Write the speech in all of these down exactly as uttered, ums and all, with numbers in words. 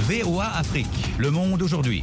V O A Afrique, le monde aujourd'hui.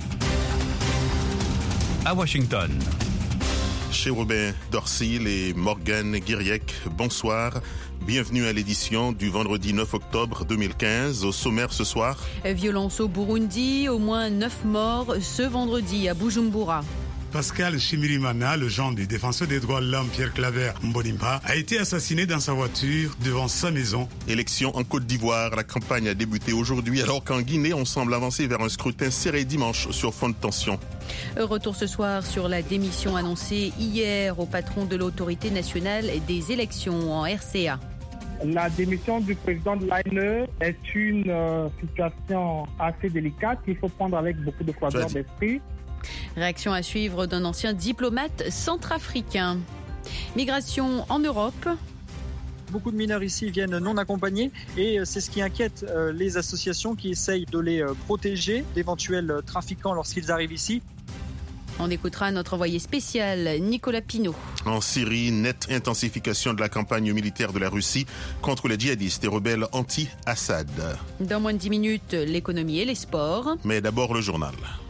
À Washington. Chez Robin Dorsil et Morgan Guiriec, bonsoir. Bienvenue à l'édition du vendredi neuf octobre deux mille quinze. Au sommaire ce soir. Violence au Burundi, au moins neuf morts ce vendredi à Bujumbura. Pascal Chimirimana, le gendre du défenseur des droits de l'homme Pierre Claver Mbonimpa, a été assassiné dans sa voiture devant sa maison. Élection en Côte d'Ivoire, la campagne a débuté aujourd'hui alors qu'en Guinée, on semble avancer vers un scrutin serré dimanche sur fond de tension. Retour ce soir sur la démission annoncée hier au patron de l'autorité nationale des élections en R C A. La démission du président de l'A N E est une euh, situation assez délicate qu'il faut prendre avec beaucoup de froideur d'esprit. Réaction à suivre d'un ancien diplomate centrafricain. Migration en Europe. Beaucoup de mineurs ici viennent non accompagnés et c'est ce qui inquiète les associations qui essayent de les protéger d'éventuels trafiquants lorsqu'ils arrivent ici. On écoutera notre envoyé spécial, Nicolas Pinault. En Syrie, nette intensification de la campagne militaire de la Russie contre les djihadistes et rebelles anti-Assad. Dans moins de dix minutes, l'économie et les sports. Mais d'abord le journal.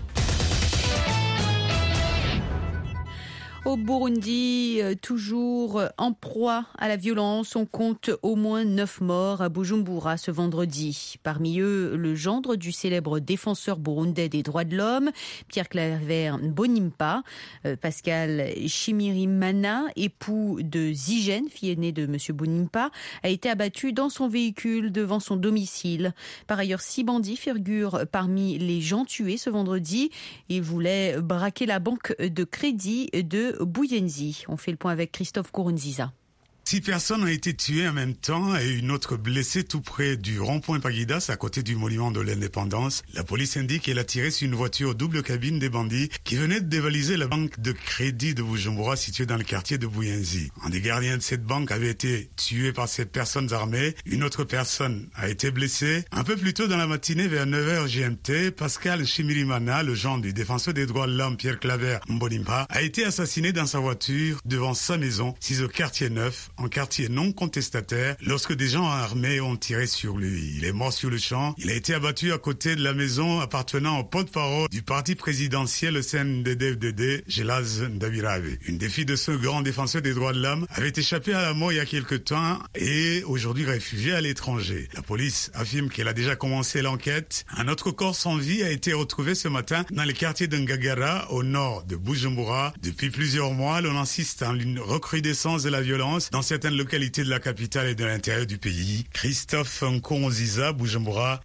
Au Burundi, toujours en proie à la violence, on compte au moins neuf morts à Bujumbura ce vendredi. Parmi eux, le gendre du célèbre défenseur burundais des droits de l'homme, Pierre Claver Mbonimpa. Pascal Chimirimana, époux de Zigène, fille aînée de M. Mbonimpa, a été abattu dans son véhicule devant son domicile. Par ailleurs, six bandits figurent parmi les gens tués ce vendredi. Ils voulaient braquer la banque de crédit de Buyenzi. On fait le point avec Christophe Kourounziza. Six personnes ont été tuées en même temps et une autre blessée tout près du rond-point Paguidas, à côté du monument de l'indépendance. La police indique qu'elle a tiré sur une voiture double cabine des bandits qui venaient de dévaliser la banque de crédit de Bujumbura située dans le quartier de Buyenzi. Un des gardiens de cette banque avait été tué par ces personnes armées. Une autre personne a été blessée. Un peu plus tôt dans la matinée, vers neuf heures G M T, Pascal Chimirimana, le gendre du défenseur des droits de l'homme Pierre Claver Mbonimpa, a été assassiné dans sa voiture devant sa maison, située au quartier neuf, en quartier non contestataire, lorsque des gens armés ont tiré sur lui. Il est mort sur le champ. Il a été abattu à côté de la maison appartenant au porte-parole du parti présidentiel C N D D F D D, Gelaz Ndabirabe. Une des filles de ce grand défenseur des droits de l'homme avait échappé à la mort il y a quelque temps et aujourd'hui réfugiée à l'étranger. La police affirme qu'elle a déjà commencé l'enquête. Un autre corps sans vie a été retrouvé ce matin dans le quartier de Ngagara, au nord de Bujumbura. Depuis plusieurs mois, l'on insiste en une recrudescence de la violence dans certaines localités de la capitale et de l'intérieur du pays. Christophe Nkonziza, Bujumbura.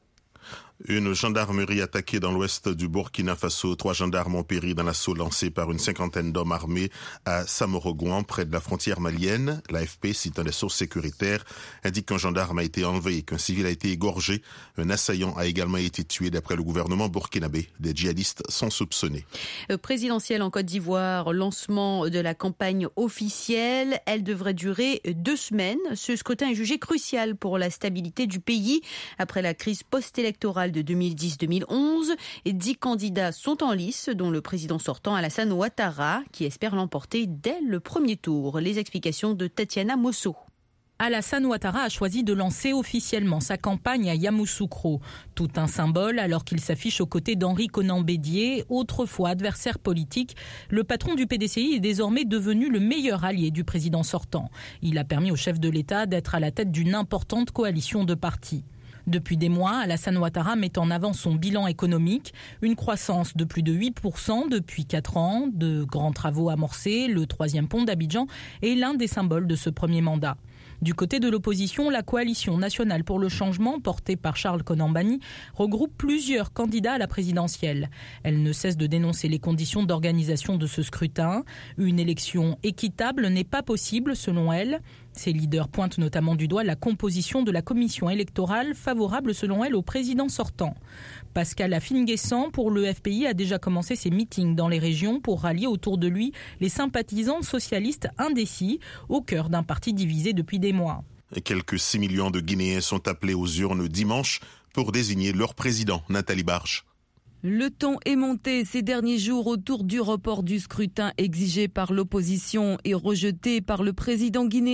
Une gendarmerie attaquée dans l'ouest du Burkina Faso. Trois gendarmes ont péri dans l'assaut lancé par une cinquantaine d'hommes armés à Samorogouan, près de la frontière malienne. L'A F P, citant des sources sécuritaires, indique qu'un gendarme a été enlevé et qu'un civil a été égorgé. Un assaillant a également été tué d'après le gouvernement burkinabé. Des djihadistes sont soupçonnés. Présidentielle en Côte d'Ivoire, lancement de la campagne officielle. Elle devrait durer deux semaines. Ce scrutin est jugé crucial pour la stabilité du pays après la crise post-électorale de deux mille dix deux mille onze. Et dix candidats sont en lice, dont le président sortant Alassane Ouattara, qui espère l'emporter dès le premier tour. Les explications de Tatiana Mosso. Alassane Ouattara a choisi de lancer officiellement sa campagne à Yamoussoukro. Tout un symbole alors qu'il s'affiche aux côtés d'Henri Konan Bédié, autrefois adversaire politique. Le patron du P D C I est désormais devenu le meilleur allié du président sortant. Il a permis au chef de l'État d'être à la tête d'une importante coalition de partis. Depuis des mois, Alassane Ouattara met en avant son bilan économique, une croissance de plus de huit pour cent depuis quatre ans, de grands travaux amorcés, le troisième pont d'Abidjan est l'un des symboles de ce premier mandat. Du côté de l'opposition, la coalition nationale pour le changement, portée par Charles Konan-Banny, regroupe plusieurs candidats à la présidentielle. Elle ne cesse de dénoncer les conditions d'organisation de ce scrutin. Une élection équitable n'est pas possible, selon elle. Ses leaders pointent notamment du doigt la composition de la commission électorale, favorable selon elle au président sortant. Pascal Afine-Guessant, pour le F P I, a déjà commencé ses meetings dans les régions pour rallier autour de lui les sympathisants socialistes indécis, au cœur d'un parti divisé depuis des mois. Et quelques six millions de Guinéens sont appelés aux urnes dimanche pour désigner leur président, Nathalie Barge. Le ton est monté ces derniers jours autour du report du scrutin exigé par l'opposition et rejeté par le président guinéen.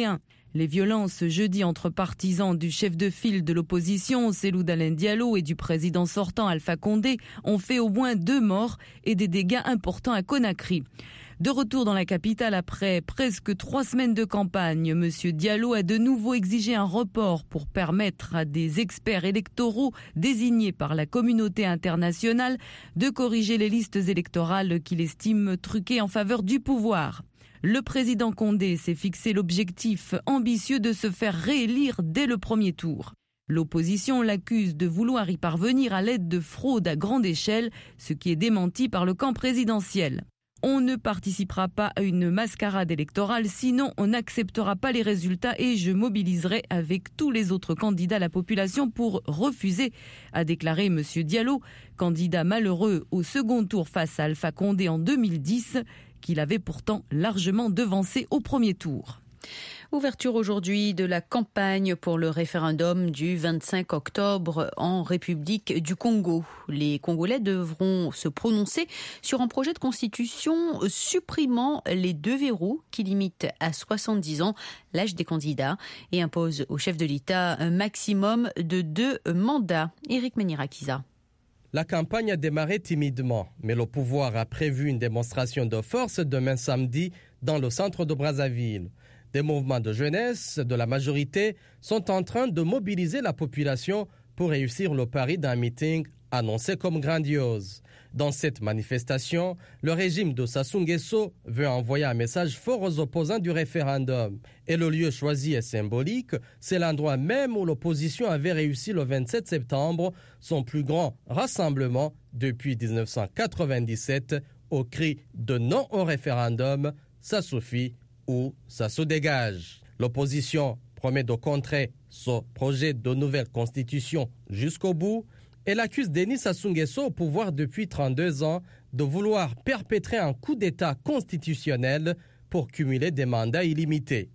Les violences jeudi entre partisans du chef de file de l'opposition, Cellou Dalein Diallo, et du président sortant Alpha Condé ont fait au moins deux morts et des dégâts importants à Conakry. De retour dans la capitale après presque trois semaines de campagne, M. Diallo a de nouveau exigé un report pour permettre à des experts électoraux désignés par la communauté internationale de corriger les listes électorales qu'il estime truquées en faveur du pouvoir. Le président Condé s'est fixé l'objectif ambitieux de se faire réélire dès le premier tour. L'opposition l'accuse de vouloir y parvenir à l'aide de fraudes à grande échelle, ce qui est démenti par le camp présidentiel. On ne participera pas à une mascarade électorale, sinon on n'acceptera pas les résultats et je mobiliserai avec tous les autres candidats la population pour refuser, a déclaré M. Diallo, candidat malheureux au second tour face à Alpha Condé en deux mille dix, qu'il avait pourtant largement devancé au premier tour. Ouverture aujourd'hui de la campagne pour le référendum du vingt-cinq octobre en République du Congo. Les Congolais devront se prononcer sur un projet de constitution supprimant les deux verrous qui limitent à soixante-dix ans l'âge des candidats et impose au chef de l'État un maximum de deux mandats. Éric Manirakiza. La campagne a démarré timidement, mais le pouvoir a prévu une démonstration de force demain samedi dans le centre de Brazzaville. Des mouvements de jeunesse de la majorité sont en train de mobiliser la population pour réussir le pari d'un meeting annoncé comme grandiose. Dans cette manifestation, le régime de Sassou Nguesso veut envoyer un message fort aux opposants du référendum. Et le lieu choisi est symbolique, c'est l'endroit même où l'opposition avait réussi le vingt-sept septembre son plus grand rassemblement depuis dix-neuf cent quatre-vingt-dix-sept au cri de non au référendum, ça suffit ou ça se dégage. L'opposition promet de contrer ce projet de nouvelle constitution jusqu'au bout. Elle accuse Denis Sassou Nguesso au pouvoir depuis trente-deux ans de vouloir perpétrer un coup d'État constitutionnel pour cumuler des mandats illimités.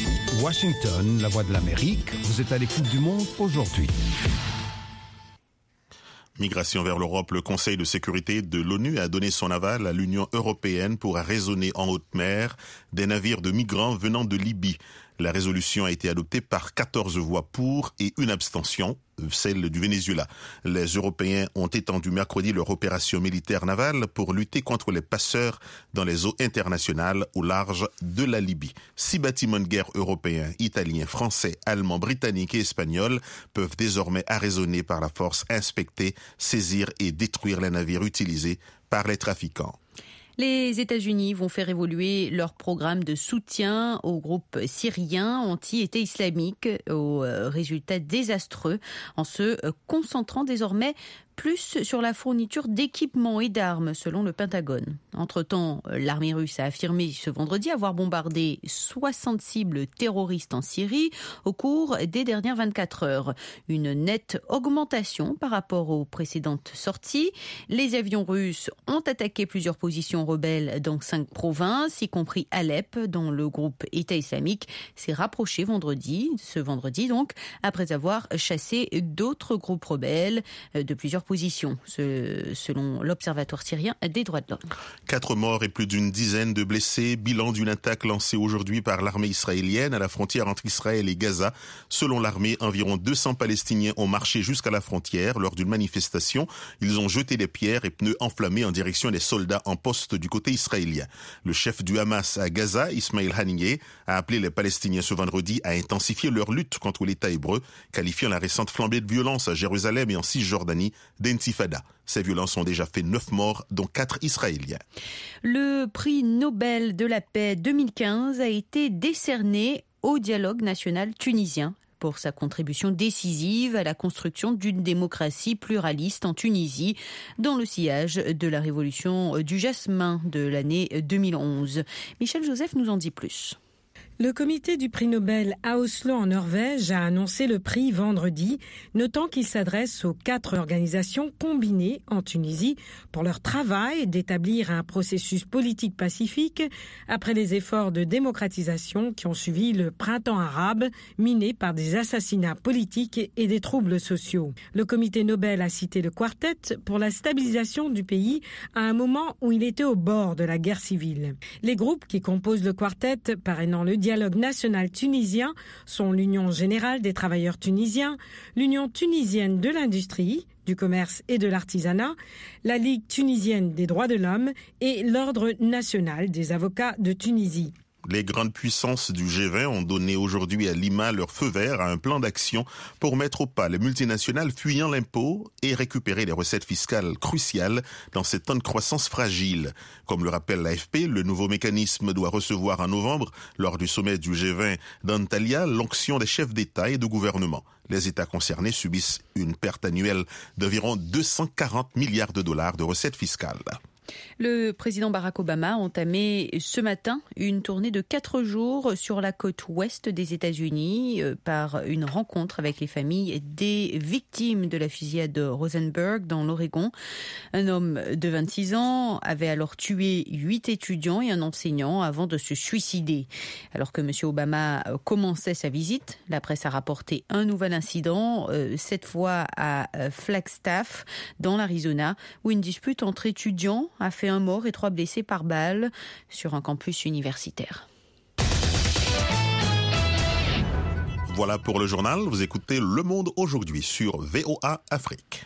Washington, la voix de l'Amérique, vous êtes à l'écoute du monde aujourd'hui. Migration vers l'Europe, le Conseil de sécurité de l'ONU a donné son aval à l'Union européenne pour raisonner en haute mer des navires de migrants venant de Libye. La résolution a été adoptée par quatorze voix pour et une abstention, celle du Venezuela. Les Européens ont étendu mercredi leur opération militaire navale pour lutter contre les passeurs dans les eaux internationales au large de la Libye. Six bâtiments de guerre européens, italiens, français, allemands, britanniques et espagnols peuvent désormais arraisonnés par la force inspecter, saisir et détruire les navires utilisés par les trafiquants. Les États-Unis vont faire évoluer leur programme de soutien au groupe syrien anti-État islamique aux résultats désastreux en se concentrant désormais plus sur la fourniture d'équipements et d'armes, selon le Pentagone. Entre-temps, l'armée russe a affirmé ce vendredi avoir bombardé soixante cibles terroristes en Syrie au cours des dernières vingt-quatre heures. Une nette augmentation par rapport aux précédentes sorties. Les avions russes ont attaqué plusieurs positions rebelles dans cinq provinces, y compris Alep, dont le groupe État islamique s'est rapproché vendredi, ce vendredi donc, après avoir chassé d'autres groupes rebelles de plusieurs position, selon l'Observatoire syrien des droits de l'homme. Quatre morts et plus d'une dizaine de blessés. Bilan d'une attaque lancée aujourd'hui par l'armée israélienne à la frontière entre Israël et Gaza. Selon l'armée, environ deux cents Palestiniens ont marché jusqu'à la frontière lors d'une manifestation. Ils ont jeté des pierres et pneus enflammés en direction des soldats en poste du côté israélien. Le chef du Hamas à Gaza, Ismail Haniyeh, a appelé les Palestiniens ce vendredi à intensifier leur lutte contre l'État hébreu, qualifiant la récente flambée de violence à Jérusalem et en Cisjordanie d'intifada. Ces violences ont déjà fait neuf morts, dont quatre Israéliens. Le prix Nobel de la paix deux mille quinze a été décerné au dialogue national tunisien pour sa contribution décisive à la construction d'une démocratie pluraliste en Tunisie, dans le sillage de la révolution du jasmin de l'année deux mille onze. Michel Joseph nous en dit plus. Le comité du prix Nobel à Oslo en Norvège a annoncé le prix vendredi, notant qu'il s'adresse aux quatre organisations combinées en Tunisie pour leur travail d'établir un processus politique pacifique après les efforts de démocratisation qui ont suivi le printemps arabe miné par des assassinats politiques et des troubles sociaux. Le comité Nobel a cité le quartet pour la stabilisation du pays à un moment où il était au bord de la guerre civile. Les groupes qui composent le quartet parrainant le dialogue dialogue national tunisien sont l'Union générale des travailleurs tunisiens, l'Union tunisienne de l'industrie, du commerce et de l'artisanat, la Ligue tunisienne des droits de l'homme et l'Ordre national des avocats de Tunisie. Les grandes puissances du G vingt ont donné aujourd'hui à Lima leur feu vert à un plan d'action pour mettre au pas les multinationales fuyant l'impôt et récupérer les recettes fiscales cruciales dans ces temps de croissance fragile. Comme le rappelle l'A F P, le nouveau mécanisme doit recevoir en novembre, lors du sommet du G vingt d'Antalya, l'onction des chefs d'État et de gouvernement. Les États concernés subissent une perte annuelle d'environ deux cent quarante milliards de dollars de recettes fiscales. Le président Barack Obama a entamé ce matin une tournée de quatre jours sur la côte ouest des États-Unis par une rencontre avec les familles des victimes de la fusillade de Rosenberg dans l'Oregon. Un homme de vingt-six ans avait alors tué huit étudiants et un enseignant avant de se suicider. Alors que M. Obama commençait sa visite, la presse a rapporté un nouvel incident, cette fois à Flagstaff, dans l'Arizona, où une dispute entre étudiants a fait un mort et trois blessés par balle sur un campus universitaire. Voilà pour le journal. Vous écoutez Le Monde aujourd'hui sur V O A Afrique.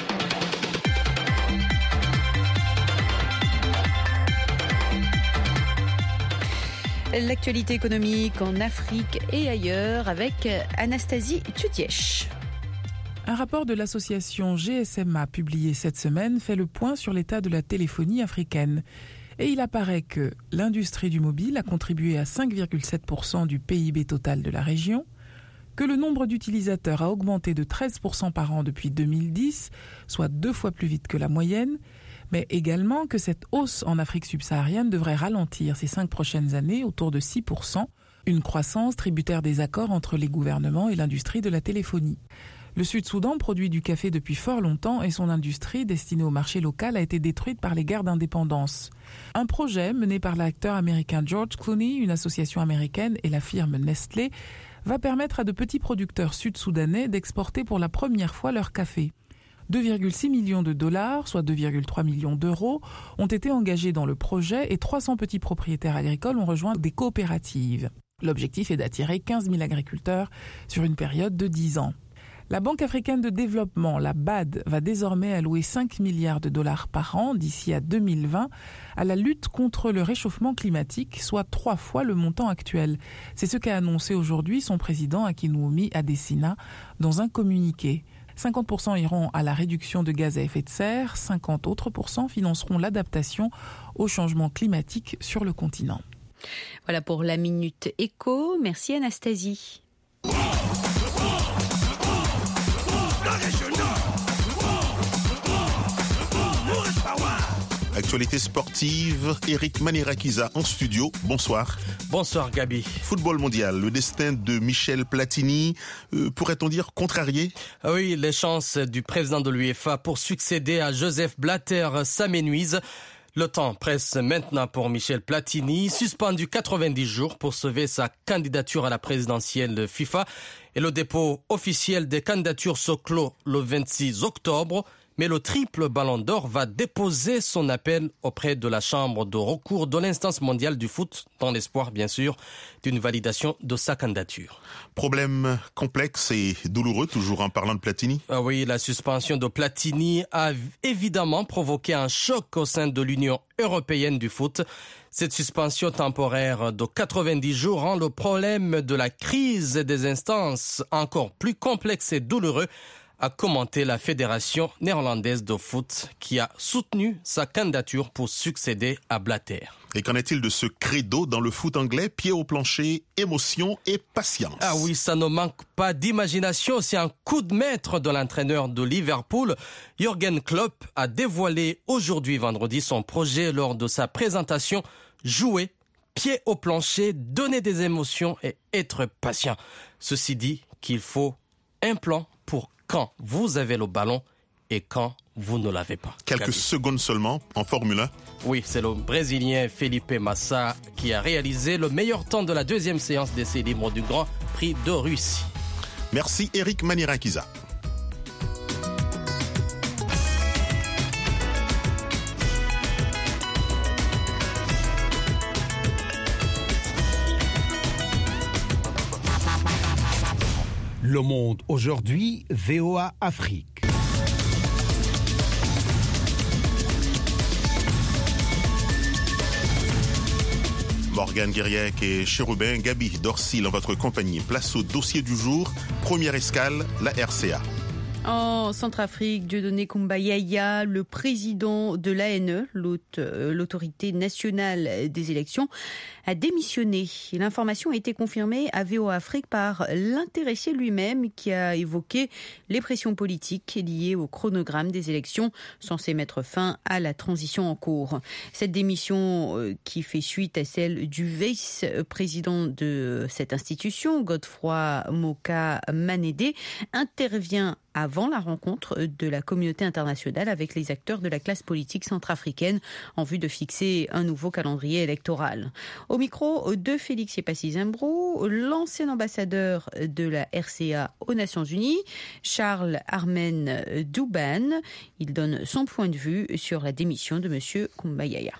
L'actualité économique en Afrique et ailleurs avec Anastasie Tutiesh. Un rapport de l'association G S M A publié cette semaine fait le point sur l'état de la téléphonie africaine. Et il apparaît que l'industrie du mobile a contribué à cinq virgule sept pour cent du P I B total de la région, que le nombre d'utilisateurs a augmenté de treize pour cent par an depuis deux mille dix, soit deux fois plus vite que la moyenne, mais également que cette hausse en Afrique subsaharienne devrait ralentir ces cinq prochaines années autour de six pour cent, une croissance tributaire des accords entre les gouvernements et l'industrie de la téléphonie. Le Sud-Soudan produit du café depuis fort longtemps et son industrie, destinée au marché local, a été détruite par les guerres d'indépendance. Un projet mené par l'acteur américain George Clooney, une association américaine et la firme Nestlé, va permettre à de petits producteurs sud-soudanais d'exporter pour la première fois leur café. deux virgule six millions de dollars, soit deux virgule trois millions d'euros, ont été engagés dans le projet et trois cents petits propriétaires agricoles ont rejoint des coopératives. L'objectif est d'attirer quinze mille agriculteurs sur une période de dix ans. La Banque africaine de développement, la B A D, va désormais allouer cinq milliards de dollars par an d'ici à deux mille vingt à la lutte contre le réchauffement climatique, soit trois fois le montant actuel. C'est ce qu'a annoncé aujourd'hui son président Akinwumi Adesina dans un communiqué. cinquante pour cent iront à la réduction de gaz à effet de serre, cinquante autres pourcents financeront l'adaptation au changement climatique sur le continent. Voilà pour la Minute Éco. Merci Anastasie. Actualité sportive, Eric Manirakiza en studio. Bonsoir. Bonsoir Gabi. Football mondial, le destin de Michel Platini, euh, pourrait-on dire contrarié? Oui, les chances du président de l'UEFA pour succéder à Joseph Blatter s'amenuisent. Le temps presse maintenant pour Michel Platini, suspendu quatre-vingt-dix jours pour sauver sa candidature à la présidentielle de FIFA. Et le dépôt officiel des candidatures se clôt le vingt-six octobre. Mais le triple ballon d'or va déposer son appel auprès de la chambre de recours de l'instance mondiale du foot, dans l'espoir, bien sûr, d'une validation de sa candidature. Problème complexe et douloureux, toujours en parlant de Platini. Ah oui, la suspension de Platini a évidemment provoqué un choc au sein de l'Union européenne du foot. Cette suspension temporaire de quatre-vingt-dix jours rend le problème de la crise des instances encore plus complexe et douloureux, a commenté la Fédération néerlandaise de foot qui a soutenu sa candidature pour succéder à Blatter. Et qu'en est-il de ce credo dans le foot anglais? Pied au plancher, émotion et patience. Ah oui, ça ne manque pas d'imagination. C'est un coup de maître de l'entraîneur de Liverpool. Jürgen Klopp a dévoilé aujourd'hui vendredi son projet lors de sa présentation. Jouer, pied au plancher, donner des émotions et être patient. Ceci dit qu'il faut un plan pour quand vous avez le ballon et quand vous ne l'avez pas. Quelques Gabi. Secondes seulement en Formule un. Oui, c'est le Brésilien Felipe Massa qui a réalisé le meilleur temps de la deuxième séance d'essais libres du Grand Prix de Russie. Merci Eric Manirakiza. Le Monde aujourd'hui, V O A Afrique. Morgane Guiriec et Chérubin Gabi Dorsil en votre compagnie. Place au dossier du jour. Première escale, la R C A. En Centrafrique, Dieudonné Kumbayaya, le président de l'A N E, l'autorité nationale des élections, a démissionné. L'information a été confirmée à V O A Afrique par l'intéressé lui-même qui a évoqué les pressions politiques liées au chronogramme des élections censées mettre fin à la transition en cours. Cette démission qui fait suite à celle du vice-président de cette institution, Godefroy Moka Manédé, intervient avant la rencontre de la communauté internationale avec les acteurs de la classe politique centrafricaine en vue de fixer un nouveau calendrier électoral. Au micro de Félix Yepassi-Zimbrou, l'ancien ambassadeur de la R C A aux Nations Unies, Charles Armen Douban, il donne son point de vue sur la démission de M. Kumbayaya.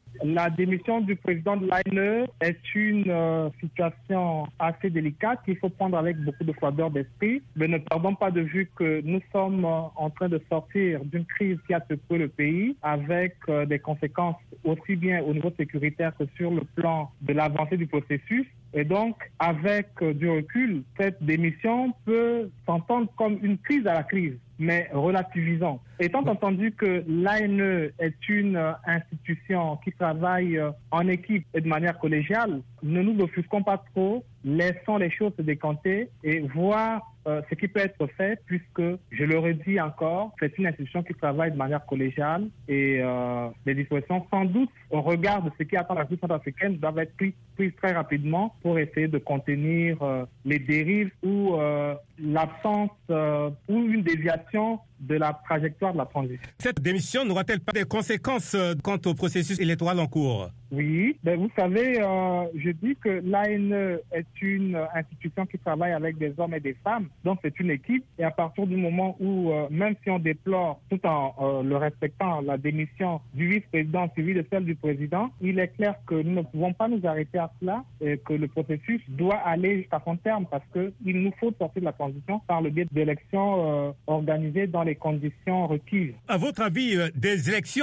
La démission du président de l'A N E est une euh, situation assez délicate qu'il faut prendre avec beaucoup de froideur d'esprit. Mais ne perdons pas de vue que nous sommes euh, en train de sortir d'une crise qui a secoué le pays avec euh, des conséquences aussi bien au niveau sécuritaire que sur le plan de l'avancée du processus. Et donc, avec euh, du recul, cette démission peut s'entendre comme une crise à la crise, mais relativisant. Étant entendu que l'A N E est une euh, institution qui travaille euh, en équipe et de manière collégiale, ne nous offusquons pas trop, laissons les choses se décanter et voir euh, ce qui peut être fait, puisque, je le redis encore, c'est une institution qui travaille de manière collégiale et euh, les dispositions, sans doute, au regard de ce qui attend la République centrafricaine, doivent être prises, prises très rapidement pour essayer de contenir euh, les dérives ou euh, l'absence euh, ou une déviation de la trajectoire de la transition. Cette démission n'aura-t-elle pas des conséquences quant au processus électoral en cours? Oui, ben vous savez, euh, je dis que l'A N E est une institution qui travaille avec des hommes et des femmes, donc c'est une équipe. Et à partir du moment où, euh, même si on déplore, tout en euh, le respectant, la démission du vice-président suivi de celle du président, il est clair que nous ne pouvons pas nous arrêter à cela et que le processus doit aller jusqu'à son terme parce qu'il nous faut sortir de la transition par le biais d'élections euh, organisées dans les conditions requises. À votre avis, des élections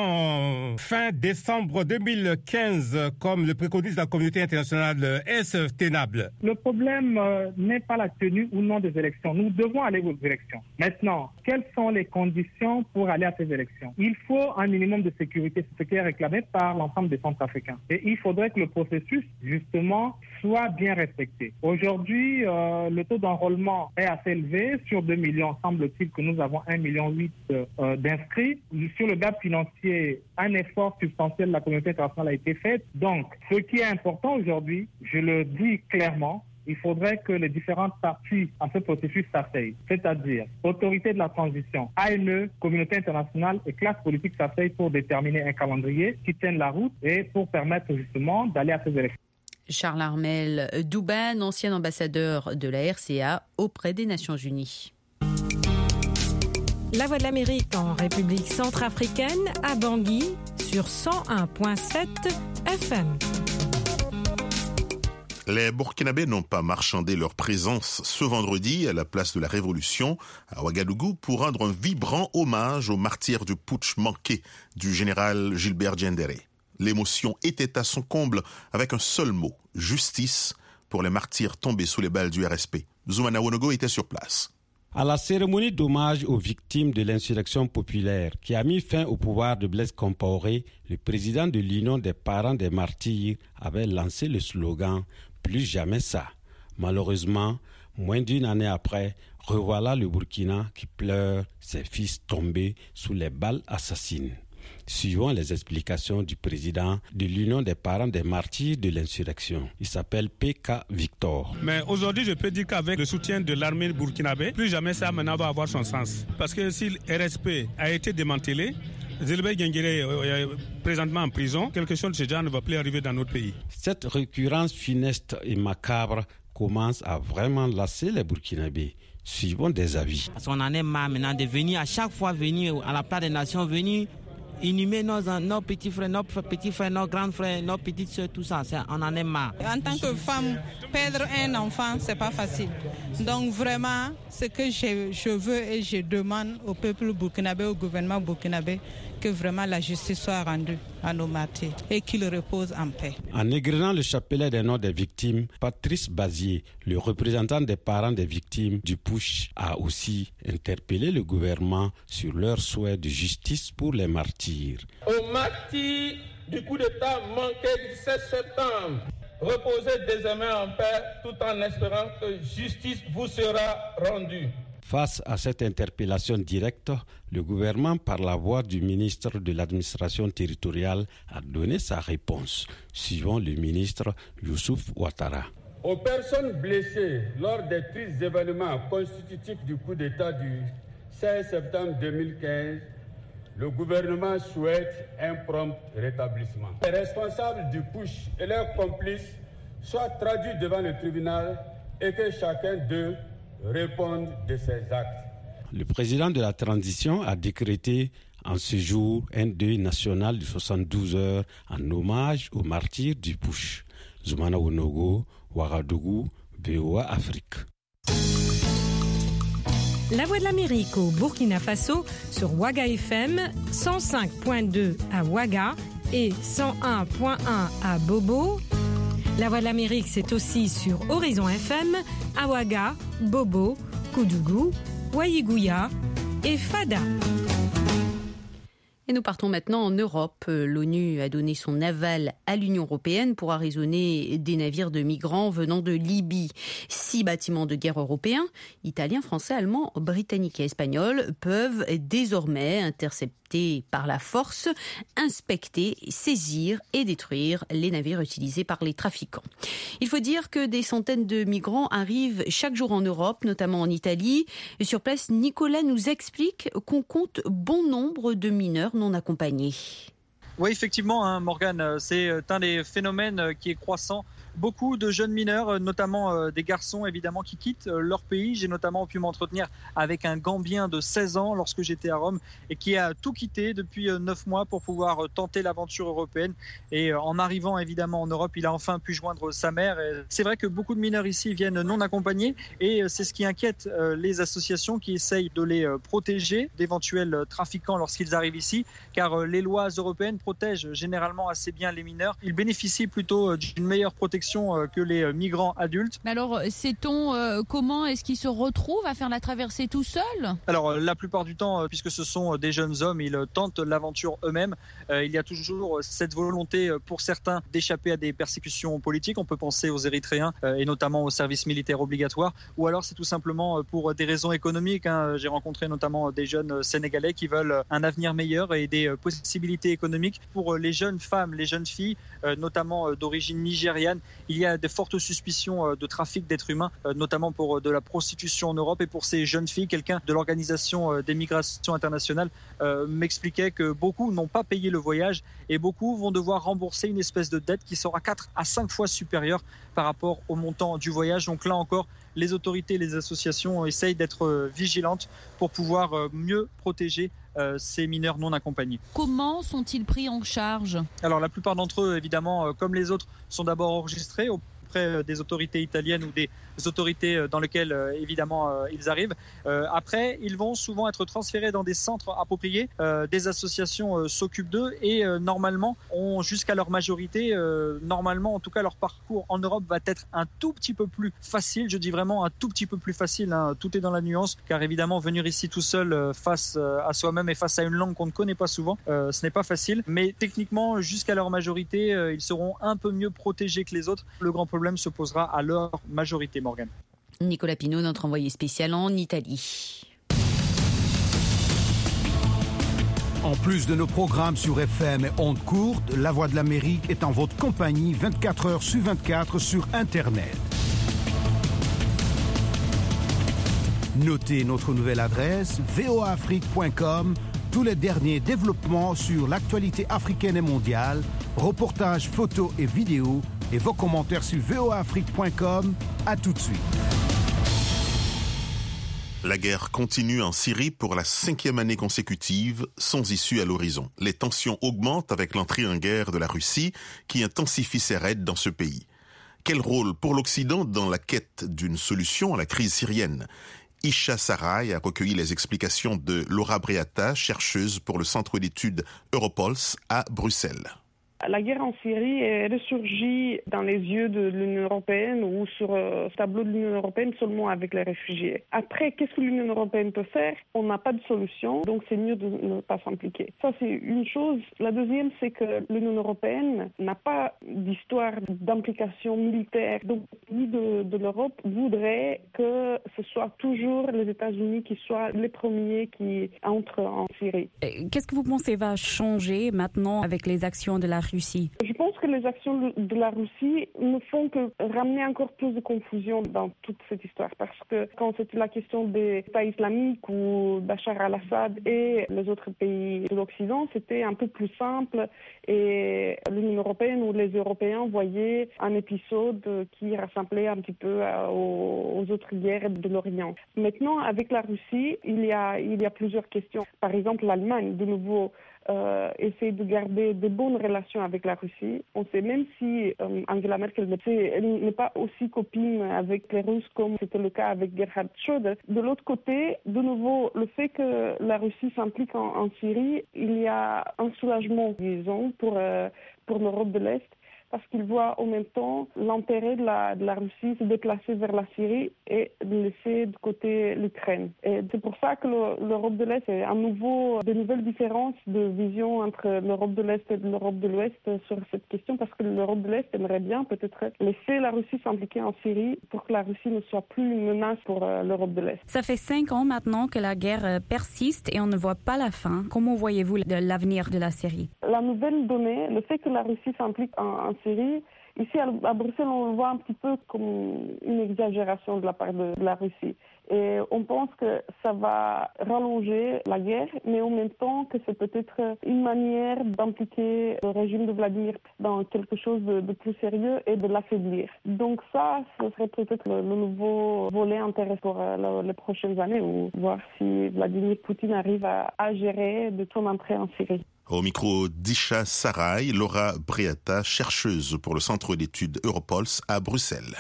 avant fin décembre deux mille quinze, comme le préconise la communauté internationale, est-ce tenable? Le problème euh, n'est pas la tenue ou non des élections. Nous devons aller aux élections. Maintenant, quelles sont les conditions pour aller à ces élections? Il faut un minimum de sécurité, ce qui est réclamé par l'ensemble des Centrafricains. Et il faudrait que le processus, justement, soit bien respecté. Aujourd'hui, euh, le taux d'enrôlement est assez élevé. Sur deux millions, semble-t-il que nous avons un virgule huit million euh, d'inscrits. Sur le gap financier, un effort substantiel de la communauté internationale a été fait. Donc, ce qui est important aujourd'hui, je le dis clairement, il faudrait que les différentes parties à ce processus s'asseyent, c'est-à-dire autorité de la transition, A N E, communauté internationale et classe politique s'asseyent pour déterminer un calendrier qui tienne la route et pour permettre justement d'aller à ces élections. Charles Armel Douban, ancien ambassadeur de la R C A auprès des Nations Unies. La Voix de l'Amérique en République centrafricaine, à Bangui, sur cent un virgule sept F M. Les Burkinabés n'ont pas marchandé leur présence ce vendredi à la place de la Révolution à Ouagadougou pour rendre un vibrant hommage aux martyrs du putsch manqué du général Gilbert Diendéré. L'émotion était à son comble avec un seul mot, justice, pour les martyrs tombés sous les balles du R S P. Zoumana Wonogo était sur place. À la cérémonie d'hommage aux victimes de l'insurrection populaire qui a mis fin au pouvoir de Blaise Compaoré, le président de l'Union des parents des martyrs avait lancé le slogan « Plus jamais ça ». Malheureusement, moins d'une année après, revoilà le Burkina qui pleure ses fils tombés sous les balles assassines. Suivant les explications du président de l'Union des parents des martyrs de l'insurrection. Il s'appelle P K Victor. Mais aujourd'hui, je peux dire qu'avec le soutien de l'armée burkinabé, plus jamais ça maintenant va avoir son sens. Parce que si le R S P a été démantelé, Gilbert Diendéré est présentement en prison, quelque chose de ce genre ne va plus arriver dans notre pays. Cette récurrence funeste et macabre commence à vraiment lasser les Burkinabés. Suivons des avis. Parce qu'on en est marre maintenant de venir, à chaque fois venir à la place des Nations Unies, inhumer nos, nos petits frères, nos petits frères, nos grands frères, nos petites soeurs, tout ça, ça, on en est marre. En tant que femme, perdre un enfant, c'est pas facile. Donc vraiment, ce que je, je veux et je demande au peuple burkinabé, au gouvernement burkinabé, que vraiment la justice soit rendue à nos martyrs et qu'ils reposent en paix. En égrenant le chapelet des noms des victimes, Patrice Bazier, le représentant des parents des victimes du putsch, a aussi interpellé le gouvernement sur leur souhait de justice pour les martyrs. Aux martyrs du coup d'État manqué du sept septembre, reposez désormais en paix tout en espérant que justice vous sera rendue. Face à cette interpellation directe, le gouvernement, par la voix du ministre de l'administration territoriale, a donné sa réponse, suivant le ministre Youssouf Ouattara. Aux personnes blessées lors des tristes événements constitutifs du coup d'État du seize septembre deux mille quinze, le gouvernement souhaite un prompt rétablissement. Les responsables du putsch et leurs complices soient traduits devant le tribunal et que chacun d'eux répondent de ses actes. Le président de la transition a décrété en ce jour un deuil national de soixante-douze heures en hommage aux martyrs du putsch. Zoumana Ounogo, Ouagadougou, V O A Afrique. La Voix de l'Amérique au Burkina Faso sur Ouaga F M, cent cinq virgule deux à Ouaga et cent un virgule un à Bobo. La Voix de l'Amérique, c'est aussi sur Horizon F M, à Ouaga, Bobo, Koudougou, Ouaïgouya et Fada. Et nous partons maintenant en Europe. L'ONU a donné son aval à l'Union européenne pour arraisonner des navires de migrants venant de Libye. Six bâtiments de guerre européens, italiens, français, allemands, britanniques et espagnols, peuvent désormais intercepter par la force, inspecter, saisir et détruire les navires utilisés par les trafiquants. Il faut dire que des centaines de migrants arrivent chaque jour en Europe, notamment en Italie. Sur place, Nicolas nous explique qu'on compte bon nombre de mineurs non accompagnés. Oui, effectivement, hein, Morgane, c'est un des phénomènes qui est croissant. Beaucoup de jeunes mineurs, notamment euh, des garçons évidemment, qui quittent euh, leur pays. J'ai notamment pu m'entretenir avec un Gambien de seize ans lorsque j'étais à Rome et qui a tout quitté depuis euh, neuf mois pour pouvoir euh, tenter l'aventure européenne. Et euh, en arrivant évidemment en Europe, il a enfin pu joindre sa mère. Et c'est vrai que beaucoup de mineurs ici viennent non accompagnés et euh, c'est ce qui inquiète euh, les associations qui essayent de les euh, protéger d'éventuels euh, trafiquants lorsqu'ils arrivent ici, car euh, les lois européennes protègent généralement assez bien les mineurs. Ils bénéficient plutôt euh, d'une meilleure protection que les migrants adultes. Mais alors, sait-on euh, comment est-ce qu'ils se retrouvent à faire la traversée tout seuls ? Alors, la plupart du temps, puisque ce sont des jeunes hommes, ils tentent l'aventure eux-mêmes. Euh, il y a toujours cette volonté pour certains d'échapper à des persécutions politiques. On peut penser aux Érythréens euh, et notamment au service militaire obligatoire. Ou alors, c'est tout simplement pour des raisons économiques. Hein. J'ai rencontré notamment des jeunes Sénégalais qui veulent un avenir meilleur et des possibilités économiques pour les jeunes femmes, les jeunes filles, euh, notamment d'origine nigériane. Il y a de fortes suspicions de trafic d'êtres humains, notamment pour de la prostitution en Europe. Et pour ces jeunes filles, quelqu'un de l'Organisation des migrations internationales euh, m'expliquait que beaucoup n'ont pas payé le voyage et beaucoup vont devoir rembourser une espèce de dette qui sera quatre à cinq fois supérieure par rapport au montant du voyage. Donc là encore, les autorités et les associations essayent d'être vigilantes pour pouvoir mieux protéger Euh, ces mineurs non accompagnés. Comment sont-ils pris en charge ? Alors la plupart d'entre eux, évidemment, euh, comme les autres, sont d'abord enregistrés auprès des autorités italiennes ou des autorités dans lesquelles euh, évidemment euh, ils arrivent. Euh, après, ils vont souvent être transférés dans des centres appropriés. Euh, des associations euh, s'occupent d'eux et euh, normalement ont jusqu'à leur majorité, euh, normalement en tout cas leur parcours en Europe va être un tout petit peu plus facile. Je dis vraiment un tout petit peu plus facile. Hein. Tout est dans la nuance, car évidemment venir ici tout seul euh, face euh, à soi-même et face à une langue qu'on ne connaît pas souvent, euh, ce n'est pas facile. Mais techniquement, jusqu'à leur majorité, euh, ils seront un peu mieux protégés que les autres. Le grand problème se posera à leur majorité. Morgane. Nicolas Pinault, notre envoyé spécial en Italie. En plus de nos programmes sur F M et ondes courtes, La Voix de l'Amérique est en votre compagnie vingt-quatre heures sur vingt-quatre sur Internet. Notez notre nouvelle adresse v o a afrique point com. Tous les derniers développements sur l'actualité africaine et mondiale, reportages, photos et vidéos, et vos commentaires sur v o a afrique point com. À tout de suite. La guerre continue en Syrie pour la cinquième année consécutive, sans issue à l'horizon. Les tensions augmentent avec l'entrée en guerre de la Russie, qui intensifie ses raids dans ce pays. Quel rôle pour l'Occident dans la quête d'une solution à la crise syrienne ? Isha Sarai a recueilli les explications de Laura Breata, chercheuse pour le Centre d'études Europulse à Bruxelles. La guerre en Syrie est ressurgie dans les yeux de l'Union européenne ou sur le tableau de l'Union européenne seulement avec les réfugiés. Après, qu'est-ce que l'Union européenne peut faire ? On n'a pas de solution, donc c'est mieux de ne pas s'impliquer. Ça, c'est une chose. La deuxième, c'est que l'Union européenne n'a pas d'histoire d'implication militaire. Donc, les pays de, de l'Europe voudraient que ce soit toujours les États-Unis qui soient les premiers qui entrent en Syrie. Qu'est-ce que vous pensez va changer maintenant avec les actions de la Russie ? Je pense que les actions de la Russie ne font que ramener encore plus de confusion dans toute cette histoire. Parce que quand c'était la question des États islamiques ou Bachar al-Assad et les autres pays de l'Occident, c'était un peu plus simple et l'Union européenne ou les Européens voyaient un épisode qui ressemblait un petit peu aux, aux autres guerres de l'Orient. Maintenant, avec la Russie, il y a, il y a plusieurs questions. Par exemple, l'Allemagne, de nouveau, Euh, essaie de garder de bonnes relations avec la Russie. On sait même si euh, Angela Merkel n'est pas aussi copine avec les Russes comme c'était le cas avec Gerhard Schröder. De l'autre côté, de nouveau, le fait que la Russie s'implique en, en Syrie, il y a un soulagement, disons, pour, euh, pour l'Europe de l'Est, parce qu'ils voient en même temps l'intérêt de la, de la Russie se déplacer vers la Syrie et de laisser de côté l'Ukraine. Et c'est pour ça que le, l'Europe de l'Est est à nouveau de nouvelles différences de vision entre l'Europe de l'Est et l'Europe de l'Ouest sur cette question, parce que l'Europe de l'Est aimerait bien peut-être laisser la Russie s'impliquer en Syrie pour que la Russie ne soit plus une menace pour euh, l'Europe de l'Est. Ça fait cinq ans maintenant que la guerre persiste et on ne voit pas la fin. Comment voyez-vous l'avenir de la Syrie ? La nouvelle donnée, le fait que la Russie s'implique en, en Syrie, ici à, à Bruxelles, on le voit un petit peu comme une exagération de la part de, de la Russie. Et on pense que ça va rallonger la guerre, mais en même temps que c'est peut-être une manière d'impliquer le régime de Vladimir dans quelque chose de, de plus sérieux et de l'affaiblir. Donc ça, ce serait peut-être le, le nouveau volet intéressant pour euh, les prochaines années, ou voir si Vladimir Poutine arrive à, à gérer de son entrée en Syrie. Au micro d'Isha Sarai, Laura Breata, chercheuse pour le Centre d'études Europulse à Bruxelles.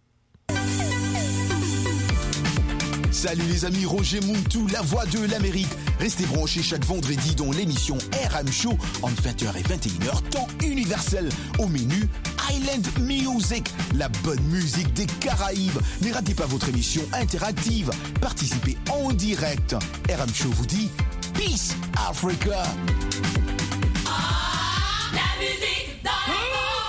Salut les amis, Roger Muntu, la voix de l'Amérique. Restez branchés chaque vendredi dans l'émission R M Show entre vingt heures et vingt et une heures, temps universel. Au menu, Island Music, la bonne musique des Caraïbes. Ne ratez pas votre émission interactive. Participez en direct. R M Show vous dit Peace Africa. Ah, la musique dans le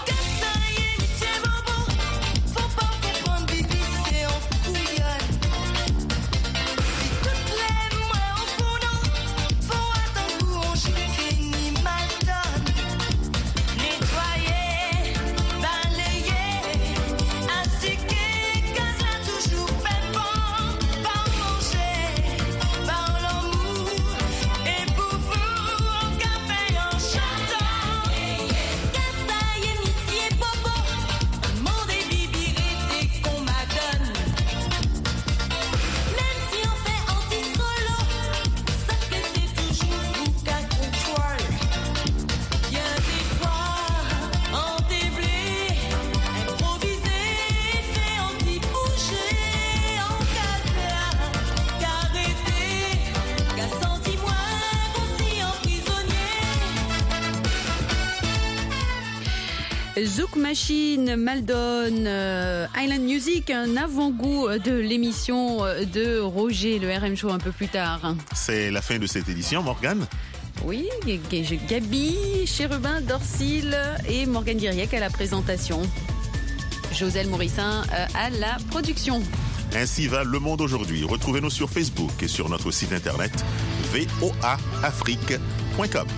Zouk Machine, Maldon, euh, Island Music, un avant-goût de l'émission de Roger, le R M Show un peu plus tard. C'est la fin de cette édition, Morgane. Oui, Gabi, Chérubin, Dorcil et Morgane Diriec à la présentation. Joselle Morissin à la production. Ainsi va Le Monde aujourd'hui. Retrouvez-nous sur Facebook et sur notre site internet v o a afrique point com.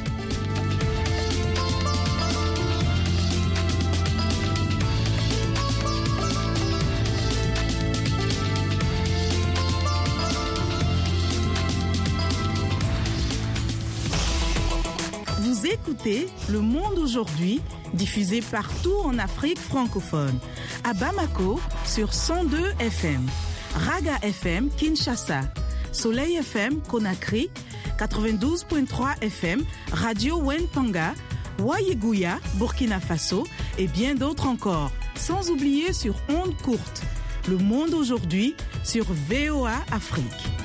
Vous écoutez Le Monde aujourd'hui, diffusé partout en Afrique francophone. À Bamako, sur cent deux F M. Raga F M Kinshasa, Soleil F M Conakry, quatre-vingt-douze virgule trois F M Radio Wentanga, Wayeguya Burkina Faso et bien d'autres encore. Sans oublier sur ondes courtes. Le monde aujourd'hui sur V O A Afrique.